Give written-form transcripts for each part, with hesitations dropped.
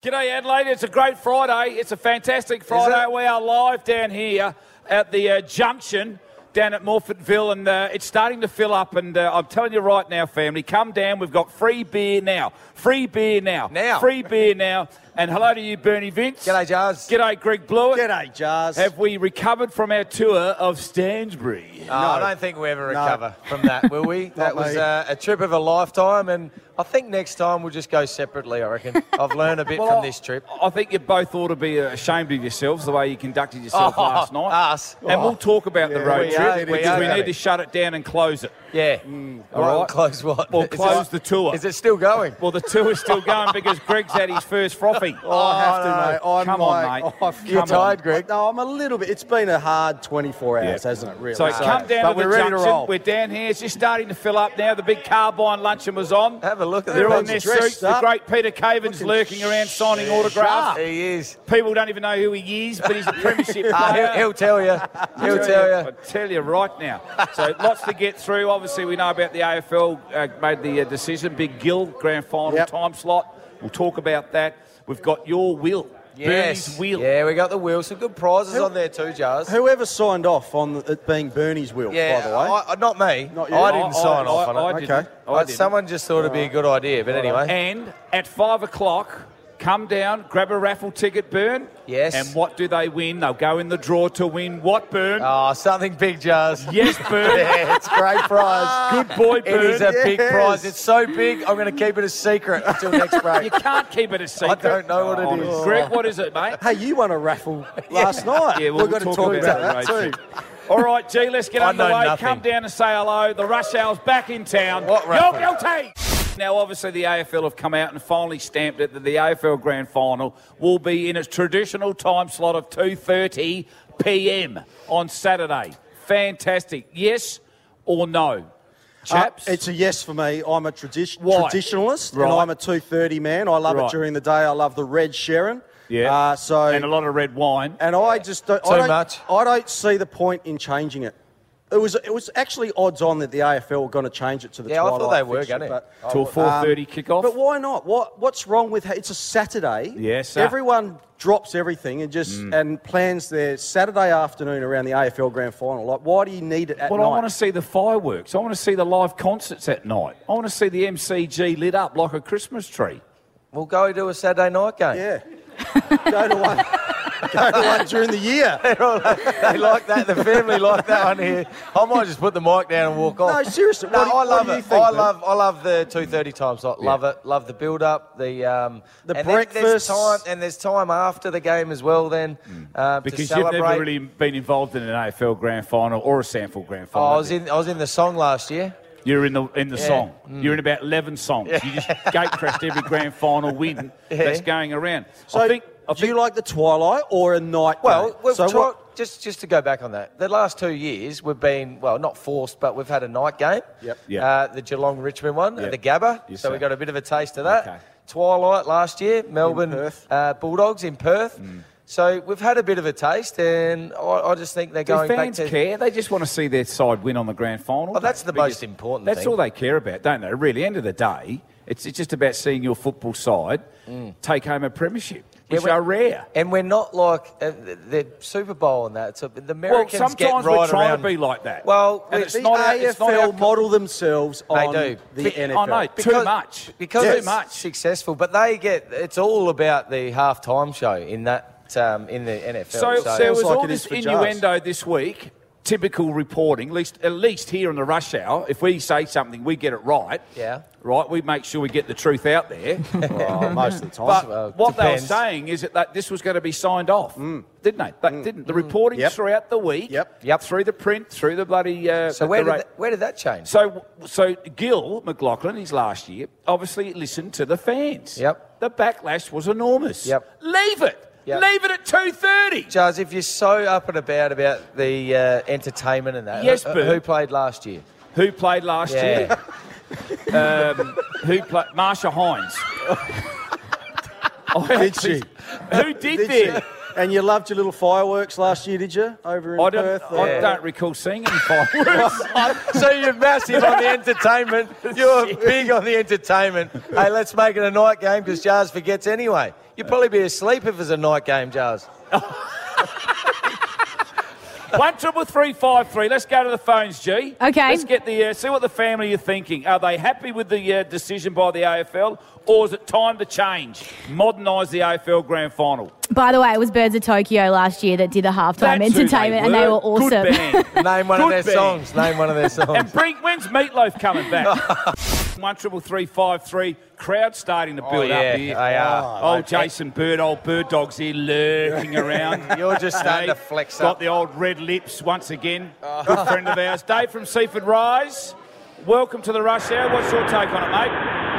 G'day Adelaide, it's a great Friday. It's a fantastic Friday. We are live down here at the junction down at Morfettville, and it's starting to fill up, and I'm telling you right now, family, come down. We've got free beer now. Free beer now. Free beer now. And hello to you, Bernie Vince. G'day, Jars. G'day, Greg Blewett. G'day, Jars. Have we recovered from our tour of Stansbury? No, I don't think we ever recover from that, will we? That was a trip of a lifetime, and I think next time we'll just go separately, I reckon. I've learned a bit from this trip. I think you both ought to be ashamed of yourselves, the way you conducted yourself last night. Us. And we'll talk about the road trip, we because we are. need to shut it down and close it. Yeah. All right. Close what? Or close the tour. Is it still going? Well, the tour is still going because Greg's had his first frothy. I have to, mate. I'm Come on, mate. You're tired, Greg? No, I'm a little bit. It's been a hard 24 hours, hasn't it, really? So come down but to the we're ready to junction. roll. We're down here. It's just starting to fill up now. The big Carbine luncheon was on. Have a look at They're that. on their dressed suits. The up. great Peter Caven's lurking around signing autographs. He is. People don't even know who he is, but he's a premiership player. He'll tell you. He'll tell you. I tell you right now. So lots to get through. Obviously, we know about the AFL made the decision. Big Gill grand final time slot. We'll talk about that. We've got your will. Yes. Bernie's wheel. Yeah, we got the wheel. Some good prizes on there too, Jars. Whoever signed off on it being Bernie's will, by the way? Not me. Not you? I didn't sign off on it. I didn't. Okay. I didn't. Someone just thought it'd be a good idea, but anyway. And at 5 o'clock, come down, grab a raffle ticket, Burn. Yes. And what do they win? They'll go in the draw to win what, Burn? Oh, something big, Jars. Yes, Burn. Yeah, it's a great prize. Good boy, Burn. It is a big Yes. prize. It's so big, I'm going to keep it a secret until next break. You can't keep it a secret. I don't know what it is. Greg, what is it, mate? Hey, you won a raffle last night. Yeah, we'll We've got to talk talk about about that that too. All right, G, let's get I know underway. nothing. Come down and say hello. The Rush Hour's back in town. What raffle? You're guilty! Now, obviously, the AFL have come out and finally stamped it that the AFL Grand Final will be in its traditional time slot of 2:30 p.m. on Saturday. Fantastic. Yes or no? Chaps? It's a yes for me. I'm a traditionalist, Right. and I'm a 2:30 man. I love Right. it during the day. I love the red Sharon. Yeah. So and a lot of red wine. And I just don't, Too much? I don't see the point in changing it. It was actually odds on that the AFL were going to change it to the Yeah, I twilight thought they were fixture, going to. but- Till 4:30 kickoff. But why not? What's wrong with it's a Saturday? Yes, sir. Everyone drops everything and just and plans their Saturday afternoon around the AFL Grand Final. Like, why do you need it at Well, night? I want to see the fireworks. I want to see the live concerts at night. I want to see the MCG lit up like a Christmas tree. We'll go do a Saturday night game. Yeah. Go to one. Go to one during the year. They like that. The family like that one here. I might just put the mic down and walk off. No, seriously. No, what I do love you it. think, I man? love the 2:30 time slot. Love it. Love the build up. The and then breakfast. there's time after the game as well. Then to Because you've celebrate. never really been involved in an AFL Grand Final or a Sanford Grand Oh, Final. I was in the song last year. You're in the song. You're in about 11 songs. You just gate crashed every Grand Final win that's going around. So, I think do you like the twilight or a night Well, game? we've so tried, what? just to go back on that. The last 2 years we've been not forced, but we've had a night game. Yep. The Geelong Richmond one, Yep. the Gabba. Yes, so sir. we got a bit of a taste of that. Okay. Twilight last year, Melbourne Perth. Bulldogs in Perth. So we've had a bit of a taste, and I just think they're do going back fans to. care? They just want to see their side win on the Grand Final. Well, that's the Because most important That's thing. all they care about, don't they? Really, end of the day, it's just about seeing your football side take home a premiership, which are rare. And we're not like the Super Bowl and that. So the Well, Americans get sometimes right we're trying around. to be like that. Well, and it's it's The not our, it's not our AFL model themselves on do. the Be- NFL. I know, too much. Because Too it's much. successful, but it's all about the halftime show in that in the NFL. So there Sounds was like all it is this for innuendo this week. Typical reporting, at least here in the Rush Hour. If we say something, we get it right. Yeah. Right. We make sure we get the truth out there. Well, most of the time. But Well, what they were depends. saying is that this was going to be signed off, didn't they? They didn't. The reporting Yep. throughout the week, Yep. through the print, through the bloody. So where did that change? So Gil McLaughlin, his last year, obviously listened to the fans. Yep. The backlash was enormous. Yep. Leave it. Yep. Leave it at 2:30. Jazz, if you're so up and about the entertainment and that, Yes, who Bert. played last year? Who played last year? Who played? Marsha Hines. Did she? Who did Did there? And you loved your little fireworks last year, did you? Over in Perth? I don't recall seeing any fireworks. So you're massive on the entertainment. You're big on the entertainment. Hey, let's make it a night game because Jars forgets anyway. You'd probably be asleep if it was a night game, Jars. 133353. Let's go to the phones, G. Okay. Let's get the see what the family are thinking. Are they happy with the decision by the AFL, or is it time to change, modernise the AFL Grand Final? By the way, it was Birds of Tokyo last year that did the halftime That's who entertainment, and they were awesome. Good band. Name one of their band. songs. Name one of their songs. And when's Meatloaf coming back? 133353. Crowd starting to build up here. They are. Old Jason Bird, old Bird Dog's here lurking around. You're just starting to flex Got up. the old red lips once again. Good friend of ours. Dave from Seaford Rise. Welcome to the Rush Hour. What's your take on it, mate?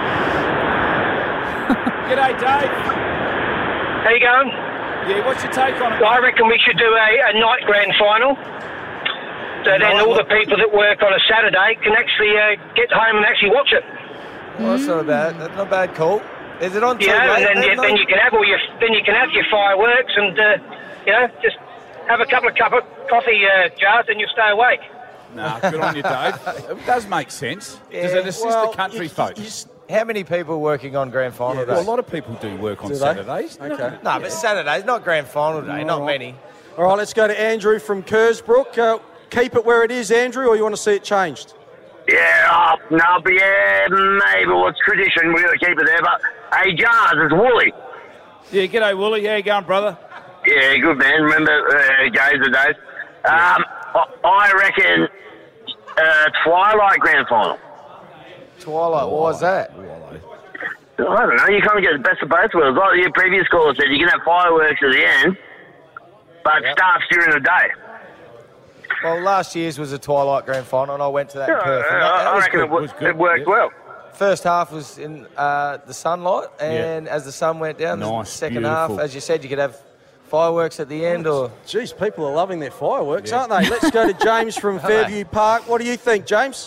G'day, Dave. How you going? Yeah, what's your take on it, I mate? reckon we should do a night grand final. So then all the people that work on a Saturday can actually get home and actually watch it. Well, that's not a bad. That's not a bad call. Is it on too Yeah, late? and then you can have your fireworks and just have a couple of coffee jars and you'll stay awake. Nah, good on you, Dave. It does make sense. Does it assist the country folk? How many people are working on grand final day? Well, a lot of people do work on Do they? Saturdays. Okay. No, but Saturdays, not grand final day. Not many. All right, let's go to Andrew from Kersbrook. Keep it where it is, Andrew, or you want to see it changed? Yeah, maybe it's tradition. We've got to keep it there. But, hey, Jars, it's Wooly. Yeah, g'day, Wooly. How you going, brother? Yeah, good, man. Remember the days. I reckon Twilight Grand Final. Twilight, what was that? I don't know. You kind of get the best of both worlds. Like your previous caller said, you can have fireworks at the end, but it starts during the day. Well, last year's was a Twilight grand final, and I went to that in Perth. And I reckon it worked well. First half was in the sunlight, and as the sun went down, the Nice, second beautiful. half, as you said, you could have fireworks at the end. Or Geez, people are loving their fireworks, aren't they? Let's go to James from Fairview Park. What do you think, James?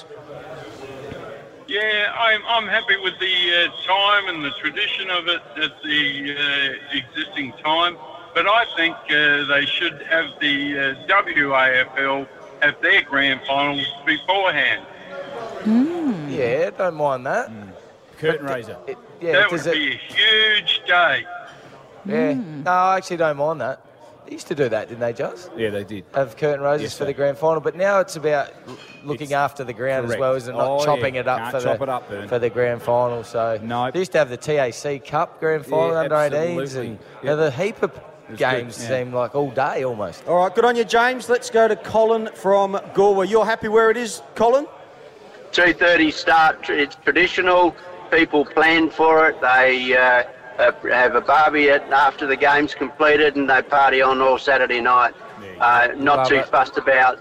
Yeah, I'm happy with the time and the tradition of it at the existing time. But I think they should have the WAFL have their grand finals beforehand. yeah, don't mind that. Curtain raiser. That would be a huge day. Yeah, no, I actually don't mind that. They used to do that, didn't they, Joss? Yeah, they did. Have curtain roses Yes, for they- the grand final, but now it's about looking after the ground correct. as well, isn't it? Not Oh, chopping yeah. it up Can't chop it up, Vern. for the grand final. So No. they used to have the TAC Cup grand final Yeah, under 18s, absolutely. and Yeah. the heap of games good, yeah. seem like all day almost. All right, good on you, James. Let's go to Colin from Galway. You're happy where it is, Colin? 2:30 start. It's traditional. People plan for it. They have a barbie after the game's completed, and they party on all Saturday night. Not too fussed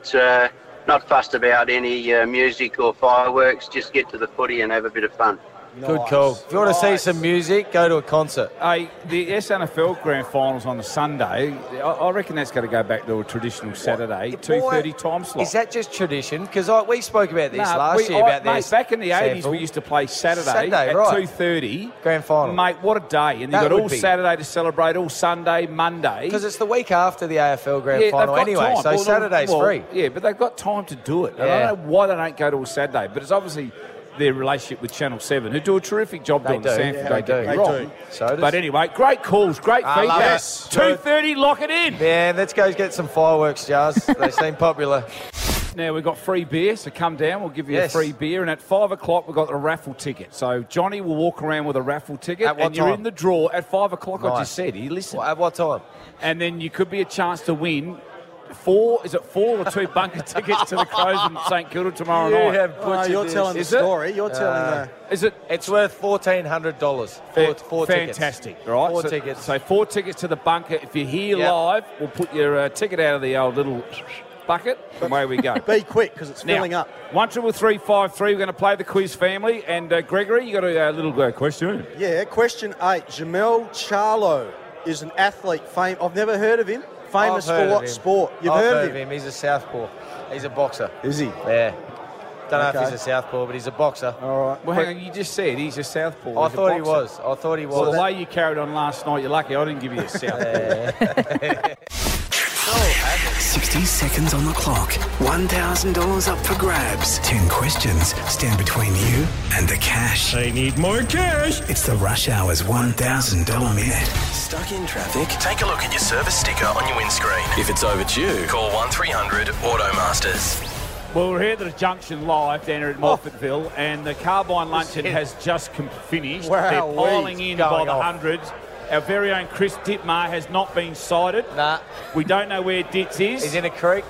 about any music or fireworks. Just get to the footy and have a bit of fun. Good call. If you want to see some music, go to a concert. Hey, the SNFL Grand Finals on the Sunday, I reckon that's going to go back to a traditional Saturday, 2:30 time slot. Is that just tradition? Because we spoke about this Nah, last year about mate, this. back in the 80s, sample. we used to play Saturday at right. 2:30. Grand final. Mate, what a day. And you've That got would all be. Saturday to celebrate, all Sunday, Monday. Because it's the week after the AFL Grand Yeah, Final they've got anyway, time. so Well, Saturday's well, free. Yeah, but they've got time to do it. And Yeah. I don't know why they don't go to a Saturday, but it's obviously their relationship with Channel 7, who do a terrific job They doing do. the Sanford. Yeah, Don't they get do. me They wrong. do. So does- But anyway, great calls, great I love feedback. it. 2:30, lock it in. Man, let's go get some fireworks, Jars. They seem popular. Now, we've got free beer, so come down. We'll give you Yes. a free beer. And at 5 o'clock, we've got a raffle ticket. So Johnny will walk around with a raffle ticket. At what and you're time? in the draw at 5 o'clock, I Nice. just said. He listened. At what time? And then you could be a chance to win four or two bunker tickets to the Crows in St Kilda tomorrow night. You're telling the Is it? story. You're telling the... Is it? It's worth $1,400. Four tickets. Fantastic, right? Four so, tickets. So 4 tickets to the bunker. If you're here Yep. live, we'll put your ticket out of the old little bucket, and away we go. Be quick, because it's filling Now, up. 133353. We're going to play the quiz family. And Gregory, you got a little question. Yeah, question 8. Jamel Charlo is an athlete. I've never heard of him. Famous I've heard for of what him. sport? You've I've heard of him? He's a southpaw. He's a boxer. Is he? Yeah. Don't know if he's a southpaw, but he's a boxer. All right. Well, hang on, you just said he's a southpaw. I He's a thought he boxer. was. I thought he was. Well, the way you carried on last night, you're lucky I didn't give you a southpaw. 60 seconds on the clock. $1,000 up for grabs. 10 questions stand between you and the cash. I need more cash. It's the Rush Hour's $1,000 minute. Stuck in traffic? Take a look at your service sticker on your windscreen. If it's overdue, call 1300 Automasters. Well, we're here at the Junction live down here at Morfettville, and the Carbine Luncheon has just finished. Wow, They're piling weeds in by going the off. hundreds. Our very own Chris Dittmar has not been sighted. Nah. We don't know where Ditz is. He's in a creek.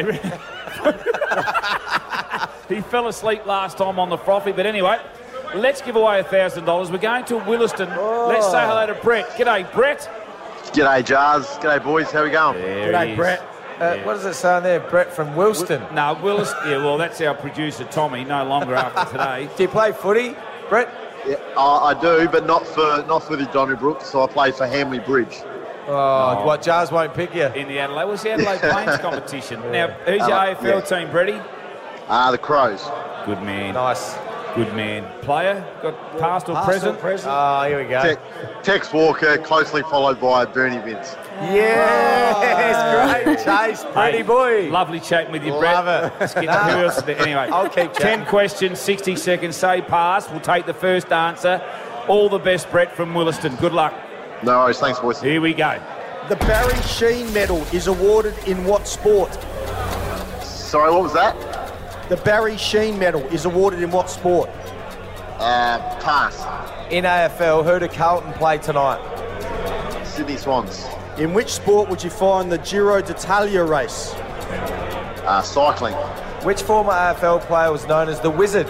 He fell asleep last time on the frothy, but anyway, let's give away $1,000. We're going to Williston. Let's say hello to Brett. G'day, Brett. G'day, Jars. G'day, boys. How we going? There G'day, he is. Brett. What does it say on there? Brett from Wilston. No, Williston. Yeah, well, that's our producer, Tommy, no longer after today. Do you play footy, Brett? Yeah, I do, but not for the Donnybrook. So I play for Hamley Bridge. Oh, what? Jars won't pick you. In the Adelaide. What's the Adelaide Plains competition? Now, who's your AFL team, Bretty? The Crows. Good man. Nice. Good man. Player? Got past or present? Oh, here we go. Tex Walker, closely followed by Bernie Vince. Yes, great chase, pretty boy. Lovely chatting with you, Brett. Love it. Let's get to who else is there. Anyway, I'll keep chatting. 10 questions, 60 seconds. Say pass. We'll take the first answer. All the best, Brett from Williston. Good luck. No worries. Thanks, boys. Here we go. The Barry Sheen Medal is awarded in what sport? Sorry, what was that? The Barry Sheen Medal is awarded in what sport? Pass. In AFL, who do Carlton play tonight? Sydney Swans. In which sport would you find the Giro d'Italia race? Cycling. Which former AFL player was known as the Wizard?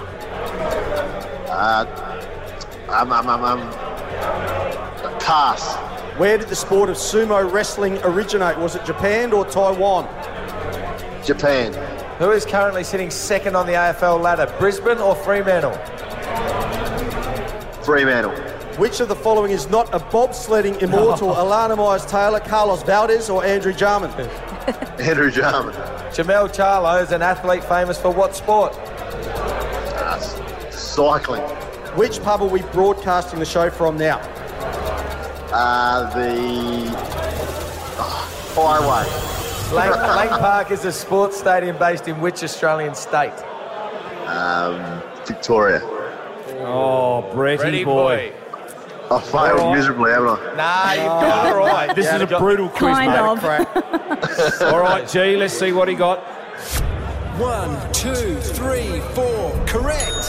Pass. Where did the sport of sumo wrestling originate? Was it Japan or Taiwan? Japan. Who is currently sitting second on the AFL ladder, Brisbane or Fremantle? Fremantle. Which of the following is not a bobsledding immortal? Alana Myers-Taylor, Carlos Valdez or Andrew Jarman? Andrew Jarman. Jamel Charlo is an athlete famous for what sport? Cycling. Which pub are we broadcasting the show from now? Highway. Lang Park is a sports stadium based in which Australian state? Victoria. Oh, Bretty boy. I failed miserably, haven't I? Nah, you've got it right. This is a brutal quiz, Kind mate. of. All right, G, let's see what he got. 1, 2, 3, 4. Correct.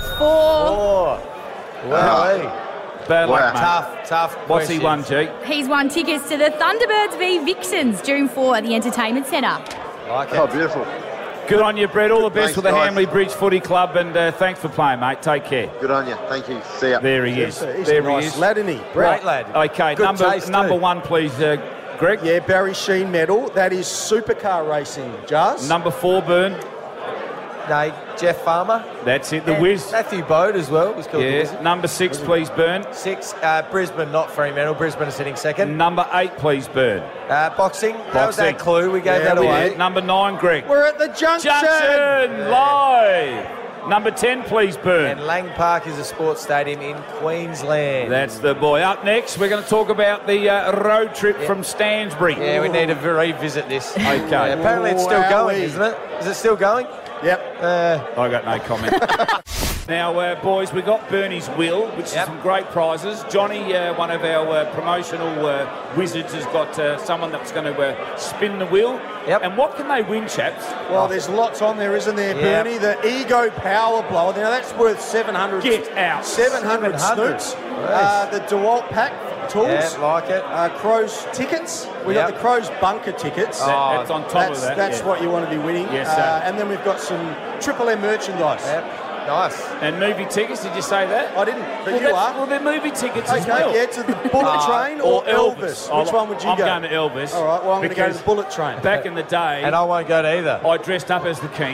4. Wow. Bad luck, mate. Tough. What's he questions. won, G? He's won tickets to the Thunderbirds v Vixens, June 4 at the Entertainment Centre. Like Oh, it. beautiful. Good on you, Brett. All the best Thanks, with the guys. Hamley Bridge Footy Club, and thanks for playing, mate. Take care. Good on you. Thank you. See ya. There he is. He's There a nice he is. lad, isn't he? Great lad. Okay, Good taste number too. 1, please, Greg. Yeah, Barry Sheen Medal. That is supercar racing, Jars. Number 4, Burn. No, Jeff Farmer. That's it, the And Wiz. Matthew Bode as well. Was called the Yeah. Wizard. Number 6, please, Burn. 6, Brisbane, not Fremantle. Brisbane is sitting second. Number 8, please, Burn. Boxing. That was Boxing. our clue. We gave that we away. did. Number 9, Greg. We're at the Junction. Junction live. Number 10, please, Burn. And Lang Park is a sports stadium in Queensland. That's the boy. Up next, we're going to talk about the road trip from Stansbury. Yeah, we need to revisit this. Okay. Yeah, apparently it's still going, Wowee. isn't it? Is it still going? Yep. I got no comment. Now, boys, we got Bernie's Will, which is some great prizes. Johnny, one of our promotional wizards, has got someone that's going to spin the wheel. Yep. And what can they win, chaps? Well, there's lots on there, isn't there, Yeah. Bernie? The Ego Power Blower. Now, that's worth 700. Get out. 700 snoots. The DeWalt Pack tools. Yeah, like it. Crows tickets. We got Yep. the Crows bunker tickets. That's on top of that. That's yeah. what you want to be winning. Yes, sir. And then we've got some Triple M merchandise. Yep. Nice. And movie tickets, did you say that? I didn't, but well, you are. Well, they're movie tickets as Okay, well. yeah, to the Bullet Train or Elvis. Which one would you I'm go? going to Elvis. All right, well, I'm going to go to because the Bullet Train. Back in the day, And I won't go to either. I dressed up as the king.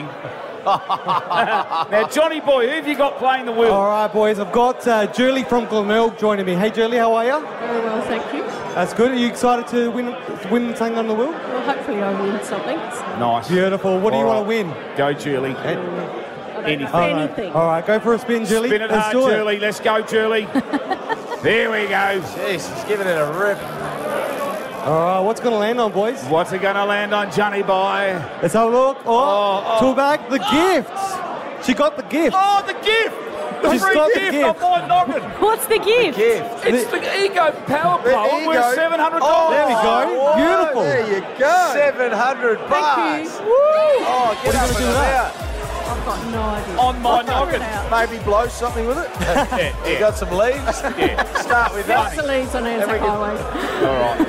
Now, Johnny boy, who have you got playing the wheel? All right, boys. I've got Julie from Glenelg joining me. Hey, Julie, how are you? Very well, thank you. That's good. Are you excited to win something on the wheel? Well, hopefully I win something. Nice. Beautiful. What do you want to win? Go, Julie. I don't Anything. All right, go for a spin, Julie. Spin it Let's hard, do it. Julie. Let's go, Julie. There we go. Jeez, he's giving it a rip. All right, what's going to land on, boys? What's it going to land on, Johnny Boy? Let's have a look. Tool bag, the gifts. She got the gift. Oh, the gift. The She's free got the gift gift. on my noggin. What's the gift? It's the Ego Power Pole worth $700. There we go. Beautiful. There you go. $700. Thank you. Oh, get What are up you and gonna do with that? I've got no idea. On my noggin. Maybe blow something with it. You got some leaves? Start with Lots that. of leaves on Anzac Highway. All right.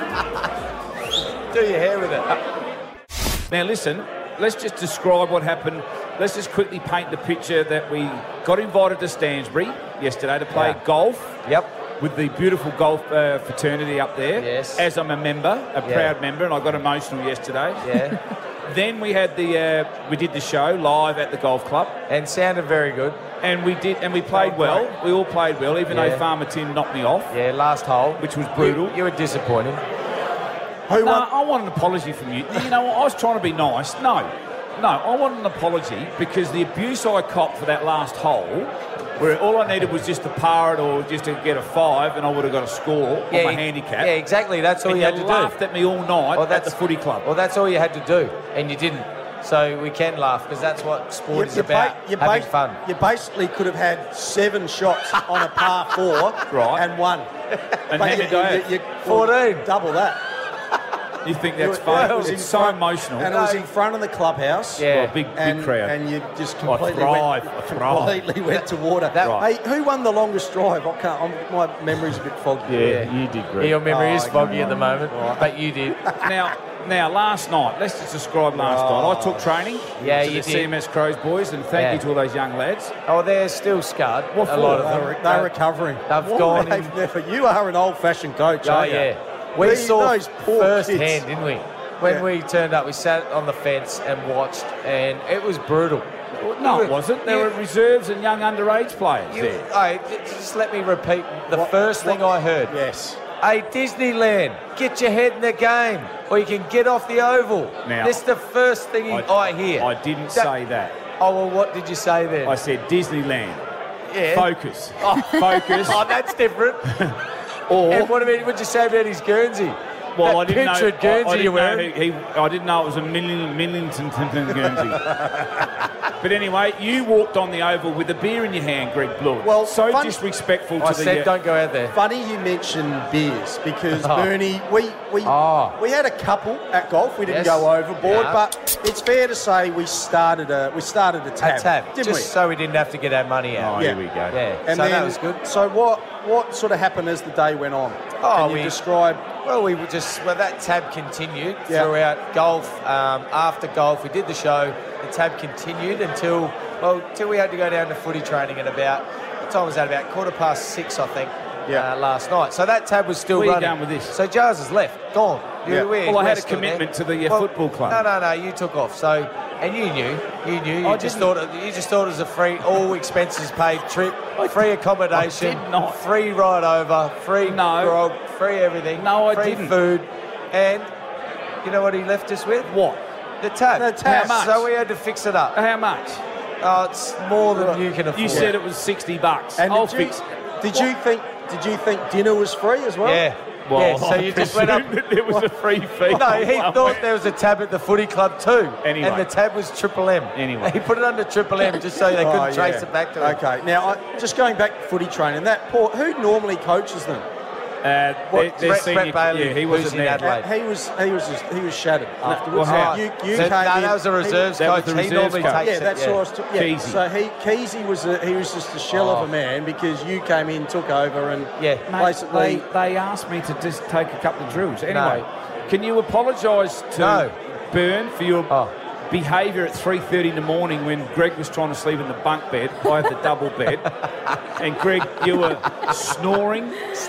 Do your hair with it. Now, listen, let's just describe what happened. Let's just quickly paint the picture that we got invited to Stansbury yesterday to play golf. Yep. With the beautiful golf fraternity up there. Yes. As I'm a member, a proud member, and I got emotional yesterday. Yeah. Then we had we did the show live at the golf club. And sounded very good. And we played well. We all played well, even though Farmer Tim knocked me off. Yeah, last hole. Which was brutal. You were disappointed. I want an apology from you. You know, I was trying to be nice. No, I want an apology because the abuse I copped for that last hole, where all I needed was just to par it or just to get a 5 and I would have got a score on my handicap. Yeah, exactly. That's all and you had to do. laughed at me all night at the footy club. Well, that's all you had to do, and you didn't. So we can laugh because that's what sport is about, having fun. You basically could have had 7 shots on a par 4 and won. And how did I you 14. Double that. You think that's fun? It's so emotional. And it was in front of the clubhouse. Yeah, big crowd. And you just I thrive. completely went to water. Hey, who won the longest drive? My memory's a bit foggy. Yeah, you did great. Your memory is foggy at the moment, but you did. Now, last night, let's just describe last night. I took training to the CMS Crows boys, and thank you to all those young lads. Oh, they're still scarred. What a lot of them. They're recovering. They've gone. You are an old-fashioned coach, Oh, aren't you? yeah. We saw those poor first kids. hand, didn't we? When we turned up, we sat on the fence and watched, and it was brutal. No, it wasn't. There were reserves and young underage players there. Hey, just let me repeat the first thing I heard. Yes. Hey, Disneyland, get your head in the game, or you can get off the oval. Now, this is the first thing I hear. I didn't say that. Oh, well, what did you say then? I said Disneyland. Yeah. Focus. Focus. Oh, that's different. And what did you say about his Guernsey? Well, that pictured Guernsey you're wearing. I didn't know it was a Millington Guernsey. But anyway, you walked on the oval with a beer in your hand, Greg Blewett. Well, so disrespectful to I said don't go out there. Funny you mentioned beers because Bernie, we had a couple at golf. We didn't go overboard, but it's fair to say we started a tab. Didn't just so we didn't have to get our money out. Oh, here we go. Yeah, and so then, that was good. So what sort of happened as the day went on? Can you describe? Well, that tab continued throughout golf. After golf, we did the show. The tab continued until we had to go down to footy training at about, what time was that? About 6:15, I think, last night. So that tab was still running. running. Where are you going with this? So Jars is left, gone. Well, I had a commitment to the football club. No, you took off. So, and you knew. You just thought it was a free, all expenses paid trip, free accommodation, I did not. free ride over, free grog, free everything. No, I free didn't. Food, and you know what he left us with? What? The tab. How much? So we had to fix it up. How much? Oh, it's more than you can afford. You said it was $60. And I'll fix it. Did you think dinner was free as well? Yeah. Well, so you just went up. There was a free fee. No, he thought there was a tab at the footy club too. Anyway. And the tab was Triple M. Anyway. He put it under Triple M just so they couldn't trace it back to him. Okay, now just going back to footy training, who normally coaches them? Brett Bailey. Yeah, he wasn't in there. Adelaide. He was shattered afterwards. Well, you came in. That was a reserves coach. He normally takes it. That's what I was talking. Yeah. Keezy. So Keezy was just a shell of a man because you came in, took over, and basically they asked me to just take a couple of drills. Anyway, can you apologise to Byrne for your behaviour at 3:30 in the morning when Greg was trying to sleep in the bunk bed? I had the double bed, and Greg, you were snoring.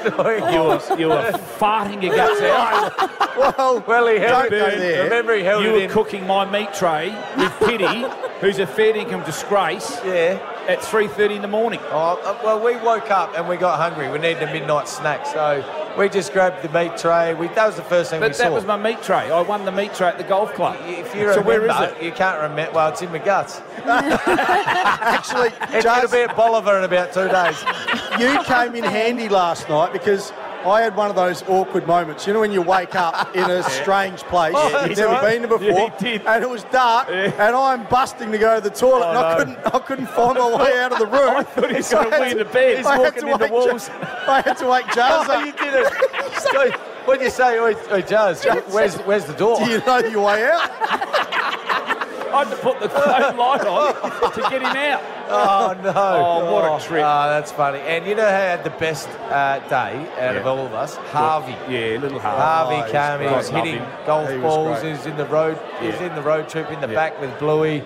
You were farting your guts out. Well, he held Don't go it. there. Remember, he held You it were in. cooking my meat tray with Pity, who's a fair income disgrace. Yeah. at 3:30 in the morning. Well, we woke up and we got hungry. We needed a midnight snack, so we just grabbed the meat tray. That was the first thing we saw. That was my meat tray. I won the meat tray at the golf club. If you remember, where is it? You can't remember. Well, it's in my guts. Actually, it's going to be at Bolivar in about 2 days. You came in handy last night because I had one of those awkward moments. You know when you wake up in a strange place you've never been to before, and it was dark, and I'm busting to go to the toilet, and I couldn't find my way out of the room. I thought he was going to win the bed. He's walking in the walls. I had to wake Jazz up. You did it. So, when you say, "Oi, Jazz, where's the door?" Do you know your way out? I had to put the phone light on to get him out. Oh, no. Oh, what a trip. Oh, that's funny. And you know who had the best day out of all of us? Harvey. Yeah, little Harvey. Harvey came, he was hitting golf balls, he was in the road, he was in the road trip in the back with Bluey.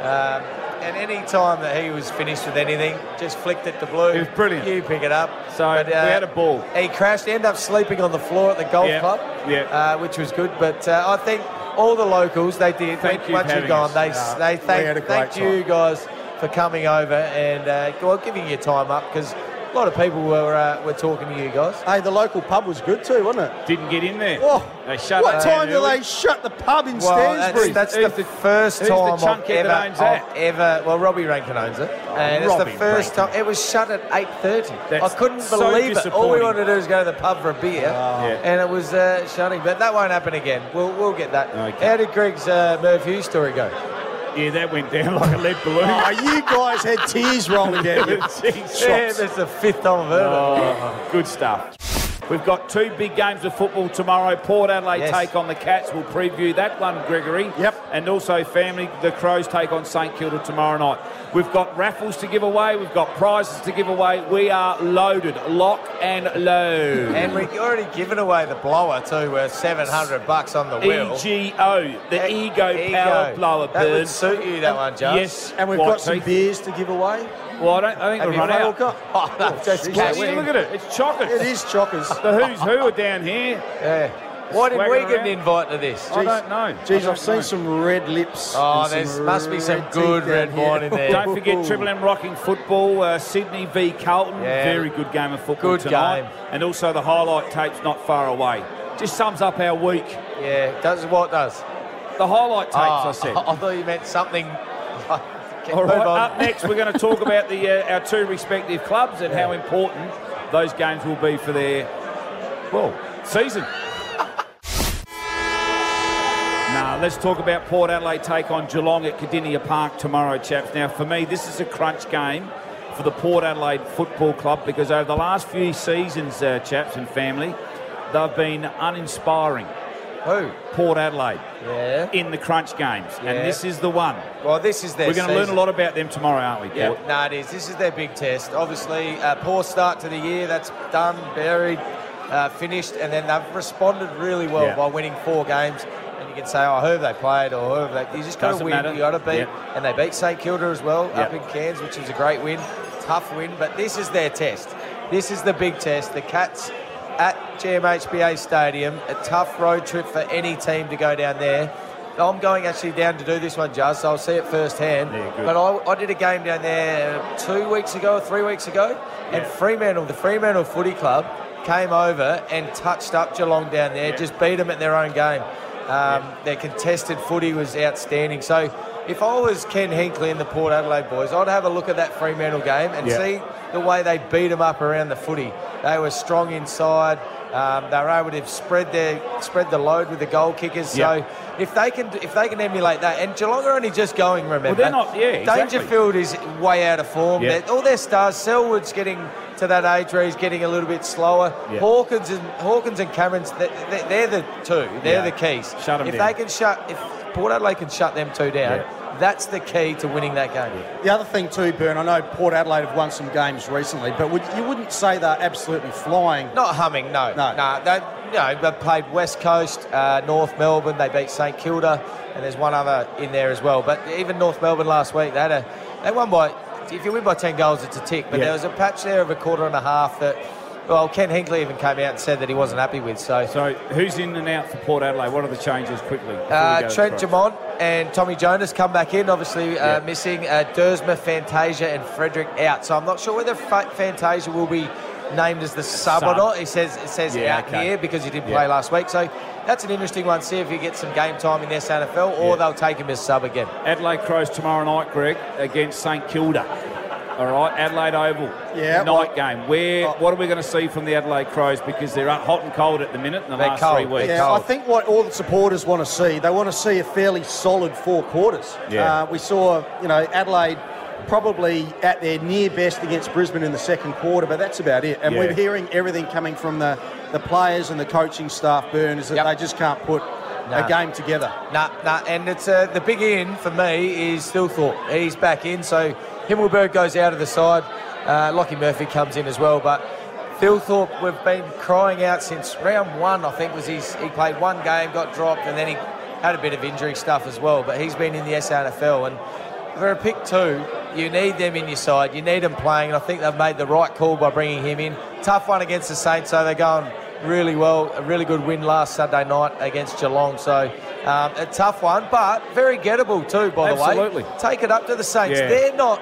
And any time that he was finished with anything, just flicked it to Blue. It was brilliant. You pick it up. So we had a ball. He crashed, ended up sleeping on the floor at the golf club, which was good. But I think all the locals, they did. Once you've gone, they thanked you guys for coming over and giving you time up, because a lot of people were talking to you guys. Hey, the local pub was good too, wasn't it? Didn't get in there. Oh, they shut what it time do early. they shut the pub in Stansbury? That's the first time I've ever. Well, Robbie Rankin owns it, and it's the first time. It was shut at 8:30. I couldn't believe it. All we wanted to do is go to the pub for a beer, and it was shutting. But that won't happen again. We'll get that. Okay. How did Greg's Merv Hughes story go? Yeah, that went down like a lead balloon. Oh, you guys had tears rolling down your cheeks. Yeah, that's the fifth time I've heard it. Good stuff. We've got two big games of football tomorrow. Port Adelaide take on the Cats. We'll preview that one, Gregory. Yep. And also, family, the Crows take on St Kilda tomorrow night. We've got raffles to give away. We've got prizes to give away. We are loaded, lock and load. And we've already given away the blower too, worth $700 on the wheel. EGO, the Ego Power Blower. That would suit you, that one, Joe. Yes. And we've got some beers to give away. Well, I think we've run out. Oh, no, that's Look at it. It's chockers. It is chockers. The who's who are down here. Yeah. Why did we get an invite to this? I don't know. Geez, I've seen some red lips. Oh, there must be some good red wine in there. Don't forget Triple M Rocking Football, Sydney v Carlton. Very good game of football tonight. And also the highlight tape's not far away. Just sums up our week. Yeah, does what does? The highlight tapes, I said. I thought you meant something. All right, up next we're going to talk about our two respective clubs and how important those games will be for their, season. Now, let's talk about Port Adelaide take on Geelong at Cardinia Park tomorrow, chaps. Now, for me, this is a crunch game for the Port Adelaide Football Club because over the last few seasons, chaps and family, they've been uninspiring. Who? Port Adelaide. Yeah. In the crunch games. And this is the one. Well, this is their We're going to learn a lot about them tomorrow, aren't we, Port? Yeah, no, it is. This is their big test. Obviously, poor start to the year. That's done, buried, finished. And then they've responded really well by winning 4 games. And you can say, who have they played or who have they... You just got to win. You got to beat. And they beat St Kilda as well up in Cairns, which was a great win. Tough win. But this is their test. This is the big test. The Cats at GMHBA Stadium, a tough road trip for any team to go down there. I'm going actually down to do this one, Juz, so I'll see it firsthand. But I did a game down there 2 weeks ago or 3 weeks ago, and the Fremantle Footy Club came over and touched up Geelong down there, just beat them at their own game. Their contested footy was outstanding. So if I was Ken Hinkley and the Port Adelaide boys, I'd have a look at that Fremantle game and see the way they beat them up around the footy. They were strong inside. They were able to spread the load with the goal kickers. So if they can emulate that, and Geelong are only just going. Remember, well, they're not. Yeah, exactly. Dangerfield is way out of form. All their stars. Selwood's getting to that age where he's getting a little bit slower. Hawkins and Cameron's, they're the two. They're the keys. Shut them down. If Port Adelaide can shut them two down. That's the key to winning that game. The other thing too, Bern, I know Port Adelaide have won some games recently, but you wouldn't say they're absolutely flying. Not humming, no. They played West Coast, North Melbourne. They beat St Kilda, and there's one other in there as well. But even North Melbourne last week, they won by. If you win by 10 goals, it's a tick. But there was a patch there of a quarter and a half that well, Ken Hinkley even came out and said that he wasn't happy with. So who's in and out for Port Adelaide? What are the changes quickly? Trent Jamont and Tommy Jonas come back in, obviously missing Dersma, Fantasia and Frederick out. So I'm not sure whether Fantasia will be named as the sub or not. It says out here because he didn't play last week. So that's an interesting one. See if he gets some game time in the SANFL or they'll take him as sub again. Adelaide Crows tomorrow night, Greg, against St Kilda. All right, Adelaide Oval, night game. What are we going to see from the Adelaide Crows? Because they're hot and cold at the minute in the last 3 weeks. Yeah, I think what all the supporters want to see, they want to see a fairly solid 4 quarters. Yeah. We saw, Adelaide probably at their near best against Brisbane in the second quarter, but that's about it. And we're hearing everything coming from the players and the coaching staff, Burn, is that they just can't put a game together. Nah. And it's the big in for me is Thilthorpe. He's back in, so Himmelberg goes out of the side. Lockie Murphy comes in as well, but Thilthorpe, we've been crying out since round 1, I think, he played 1 game, got dropped, and then he had a bit of injury stuff as well, but he's been in the SANFL, and for a pick 2, you need them in your side, you need them playing, and I think they've made the right call by bringing him in. Tough one against the Saints, so they're going really well. A really good win last Saturday night against Geelong, so a tough one, but very gettable too, by the way. Absolutely. Take it up to the Saints. Yeah.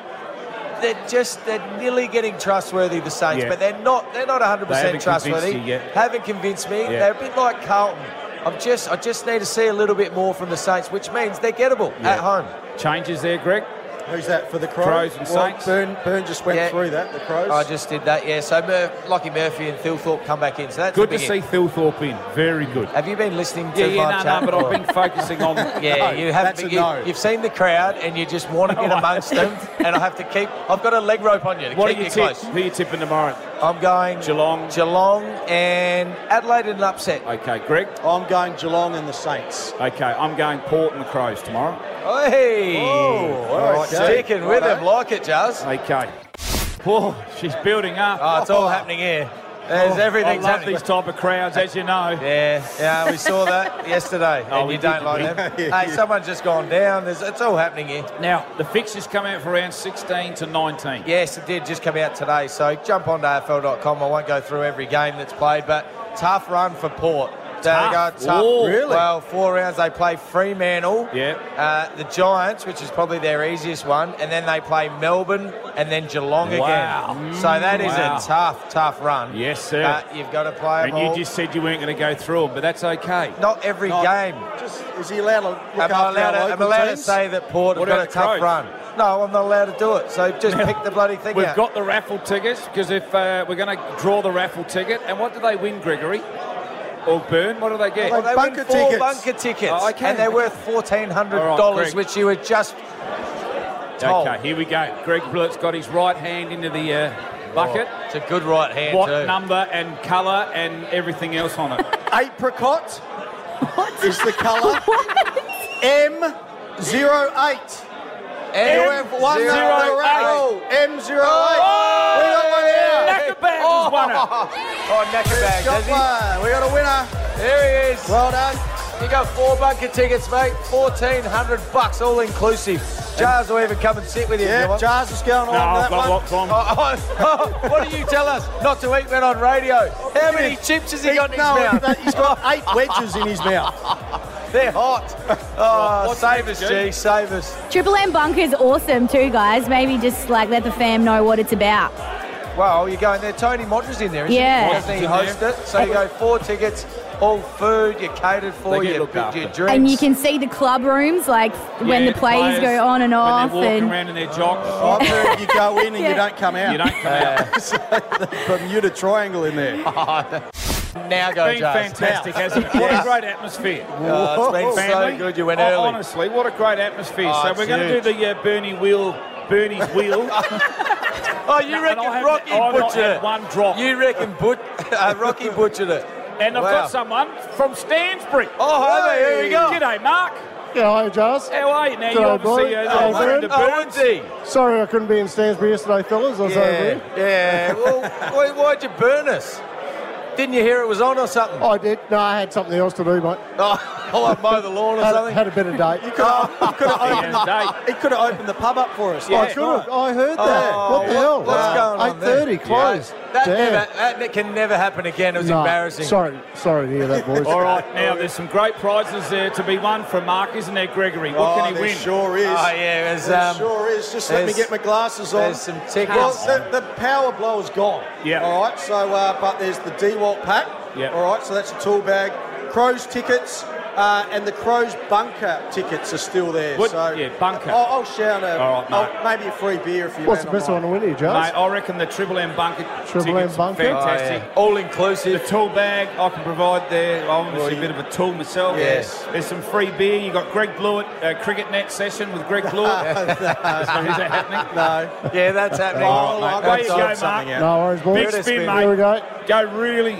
They're nearly getting trustworthy, the Saints, but they're not 100% trustworthy. Haven't convinced me. They're a bit like Carlton. I just need to see a little bit more from the Saints, which means they're gettable at home. Changes there, Greg? Who's that for the Crows? And Saints. Burn just went through that, the Crows. I just did that, yeah. So Lockie Murphy and Thilthorpe come back in. So that's good to see Thilthorpe in. Very good. Have you been listening to my chat? but I've been focusing on... you haven't. You've seen the crowd and you just want to get amongst them, and I've got a leg rope on you to keep you close. Who are you tipping tomorrow? I'm going Geelong and Adelaide in an upset. Okay, Greg? I'm going Geelong and the Saints. Okay, I'm going Port and the Crows tomorrow. Hey! All right, sticking with him, like it, Jazz. Okay. Oh, she's building up. Oh, it's all happening here. Everything's I love happening. these type of crowds, as you know. Yeah, we saw that yesterday, and you don't like them. Hey, someone's just gone down. It's all happening here. Now, the fixtures come out for round 16 to 19. Yes, it did just come out today, so jump on to AFL.com. I won't go through every game that's played, but tough run for Port. Tough. Really? Well, 4 rounds they play Fremantle, the Giants, which is probably their easiest one, and then they play Melbourne and then Geelong again. So that is a tough run. Yes, sir. You've got to play them all. And you just said you weren't going to go through them, but that's okay. Not every game. Is he allowed to look I'm allowed to say that Port have got a tough run? No, I'm not allowed to do it. So just pick the bloody thing out. We've got the raffle tickets, because if we're going to draw the raffle ticket, and what do they win, Gregory? Or Burn, what do they get? They win 4 bunker tickets, and they're worth $1,400, which you were just told. Okay, here we go. Greg Billett's got his right hand into the bucket. It's a good right hand, what number and colour and everything else on it? Apricot is the colour. M08. M08. M08. We got one here. Knackerbag has won it. Knackerbag, does he? We got a winner. There he is. Well done. You got 4 bunker tickets, mate. $1,400 all inclusive. Jars will even come and sit with you. Yeah, Jars is going on that one. What do you tell us? Not to eat when on radio. How many chips has he got in his mouth? He's got 8 wedges in his mouth. They're hot. Save us, G. Save us. Triple M Bunker is awesome too, guys. Maybe just let the fam know what it's about. Well, you're going there. Tony Modra's in there, isn't he? Doesn't he host it? So you go 4 tickets, all food, you're catered for, your drinks. And you can see the club rooms, when the players go on and off. When they're walking around in their jocks. I've heard you go in and you don't come out. You don't come out. So the Bermuda Triangle in there. Now go, It's been fantastic, hasn't it? What a great atmosphere. It's been so good. You went early. Honestly, what a great atmosphere. So we're going to do the Bernie's wheel. You reckon Rocky butchered it? One drop. You reckon Rocky butchered it? And I've got someone from Stansbury. Oh, hi, here we go. G'day, Mark. Yeah, hi, Jars. How are you? Now, you obviously the Burns. Sorry I couldn't be in Stansbury yesterday, fellas. I was over here. Yeah, well, why'd you burn us? Didn't you hear it was on or something? I did. No, I had something else to do, mate. Oh, mow the lawn or something? Had a bit of date. He could have opened the pub up for us. I could have. I heard that. What the hell? What's going on there? 8:30, closed. That can never happen again. It was embarrassing. Sorry to hear that, boys. All right, now there's some great prizes there to be won from Mark, isn't there, Gregory? What can he win? Sure is. Oh, yeah. There sure is. Just let me get my glasses on. There's some tickets. Well, the power blower's gone. Yeah. All right, so, but there's the DeWalt pack. Yeah. All right, so that's a tool bag. Crows tickets. And the Crows bunker tickets are still there. What? So Yeah, bunker. I'll shout All right, maybe a free beer if you What's the best one to win here, Joe? Mate, I reckon the Triple M bunker Triple M tickets bunker? fantastic. All inclusive. The tool bag I can provide there. I'm obviously a bit of a tool myself. Yes. There's some free beer. You got Greg Blewett, cricket net session with Greg Blewett. Is that happening? No. Yeah, that's happening. All right, mate. Way you go, Mark. No worries, boys. Big spin, mate. Here we go. Go really.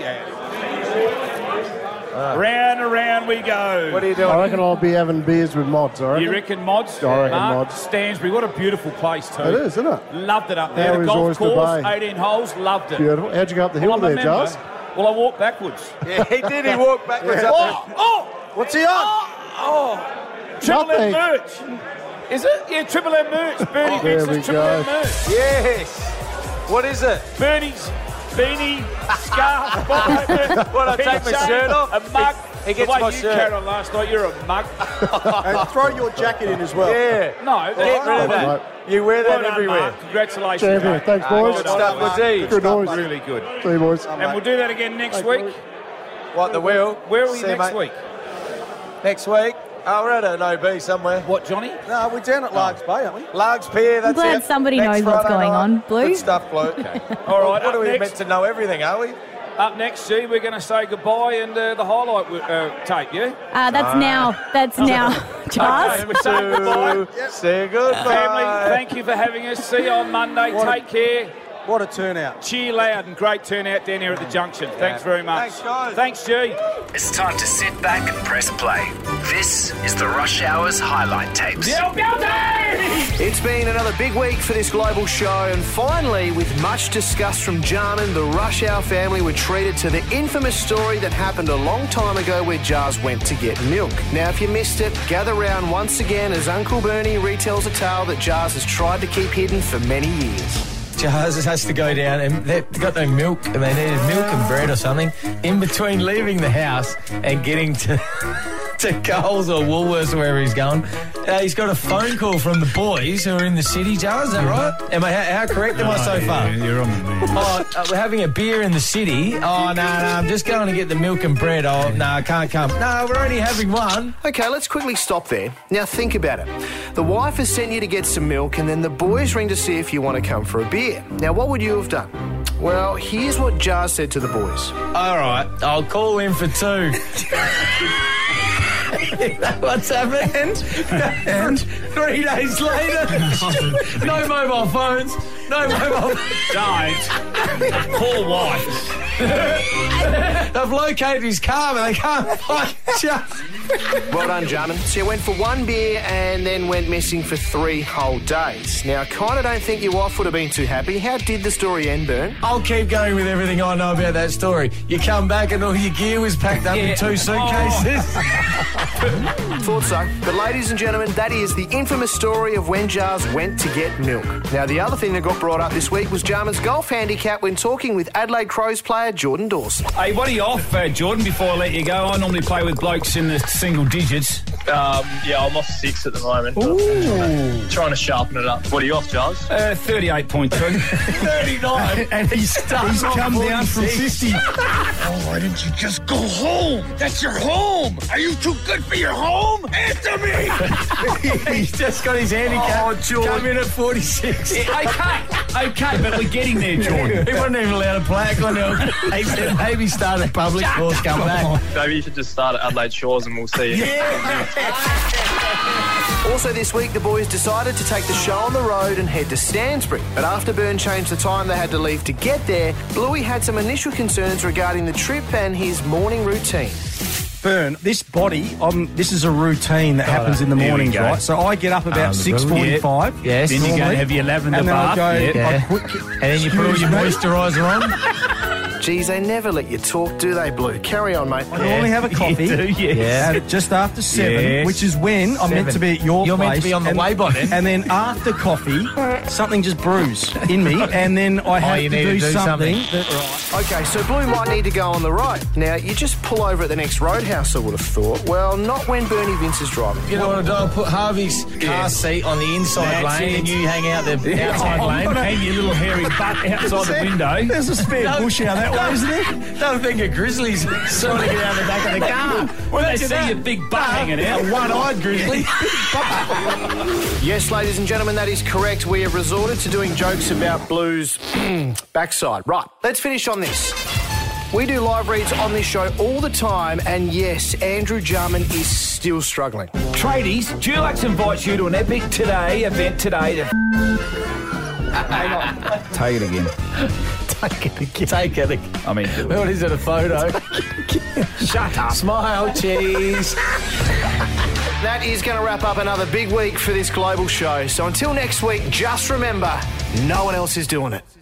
Round and round we go. What are you doing? I reckon I'll be having beers with mods, I reckon. You reckon mods? I reckon Mark, mods. Stansbury, what a beautiful place too. It is, isn't it? Loved it up there. How The is golf Oyster course, Bay? 18 holes, loved it. Beautiful. How'd you go up the hill I'm a there, member. Jars? Well, I walked backwards. Yeah, he did. He walked backwards up there. What's he on? Triple M Nothing. merch. Is it? Yeah, Triple M merch. Bernie There Vincent's we Triple go. M merch. Yes. What is it? Bernie's beanie, scarf, bottle, What, I take my shirt off? a mug. He gets the way my you shirt. carried on last night, you're a mug. And throw your jacket in as well. Yeah. No, Get rid of that. You wear that Well done, everywhere. Mark. Congratulations. Champion. mate. Thanks, boys. Good stuff, Wazee. Good noise. Really good. See you, boys. And we'll do that again next week. What, the wheel? Where are we See you, next mate. week? Next week? Oh, we're at an OB somewhere. What, Johnny? No, we're down at Largs Bay, aren't we? Largs Pier, that's glad it. somebody Next knows what's Friday going night. on, Blue. Good stuff, Blue. All right, What are up we next, meant to know everything, are we? Up next, G, we're going to say goodbye and the highlight tape, yeah? That's now. That's now. Jars. Okay, we're saying goodbye. Say goodbye. Family, thank you for having us. See you on Monday. Take care. What a turnout. Cheer loud and great turnout down here at the junction. Thanks very much. Thanks, guys. Thanks, G. It's time to sit back and press play. This is the Rush Hour's highlight tapes. It's been another big week for this global show, and finally, with much disgust from Jarman, the Rush Hour family were treated to the infamous story that happened a long time ago where Jars went to get milk. Now, if you missed it, gather round once again as Uncle Bernie retells a tale that Jars has tried to keep hidden for many years. Jars has to go down and they've got no milk and they needed milk and bread or something in between leaving the house and getting to Coles or Woolworths or wherever he's going. He's got a phone call from the boys who are in the city, Jars, is that right? Am I, how correct am I so far? Yeah, you're on the move. We're having a beer in the city. Oh, no, I'm just going to get the milk and bread. Oh, no, I can't come. No, we're only having one. Okay, let's quickly stop there. Now think about it. The wife has sent you to get some milk and then the boys ring to see if you want to come for a beer. Now what would you have done? Well, here's what Jars said to the boys. All right, I'll call in for two. What's happened? And 3 days later, no mobile phones, no mobile... Don't. Poor wife. They've located his car, but they can't find Jars. Well done, Jarman. So you went for one beer and then went missing for 3 whole days. Now, I kind of don't think your wife would have been too happy. How did the story end, Bern? I'll keep going with everything I know about that story. You come back and all your gear was packed up in 2 suitcases. Thought so. But ladies and gentlemen, that is the infamous story of when Jars went to get milk. Now, the other thing that got brought up this week was Jarman's golf handicap when talking with Adelaide Crows player Jordan Dawson. Hey, what are you off, Jordan, before I let you go? I normally play with blokes in the single digits. Yeah, I'm off 6 at the moment. Trying to sharpen it up. What are you off, Jars? 38.2. 39. And he's come down from 50. Oh, why didn't you just go home? That's your home. Are you too good for your home? Answer me. He's just got his handicap. Come in at 46. Okay, but we're getting there, Jordan. He wasn't even allowed to play it. He said maybe start a public course, come back. Maybe you should just start at Adelaide Shores and we'll see you. Also this week, the boys decided to take the show on the road and head to Stansbury. But after Byrne changed the time they had to leave to get there, Bluey had some initial concerns regarding the trip and his morning routine. Byrne, this body, this is a routine that happens in the mornings, right? So I get up about 6:45. Yes. Then you go and have your lavender and then bath. I go, And then you put all your moisturiser on. Geez, they never let you talk, do they, Blue? Carry on, mate. I normally have a coffee just after 7, which is when I'm meant to be at your You're place. meant to be on the way by then. And then after coffee, something just brews in me, and then I have to do something. Okay, so Blue might need to go on the right. Now, you just pull over at the next roadhouse, I would have thought. Well, not when Bernie Vince is driving. You know what I do? Put Harvey's car seat on the inside lane and you hang out the outside lane. And your little hairy butt outside the window. There's a spare bush out that way, isn't there? Don't think of grizzlies trying to get out the back of the car. When they see your big butt hanging out. A one-eyed grizzly. Yes, ladies and gentlemen, that is correct. We have resorted to doing jokes about Blue's backside. Right, let's finish on this. We do live reads on this show all the time, and yes, Andrew Jarman is still struggling. Tradies, Dulux invites you to an Epic Today event today to... Hang on. Take it again. Take it again. I mean... What is it, a photo? Shut up. Smile, cheese. That is going to wrap up another big week for this global show. So until next week, just remember, no one else is doing it.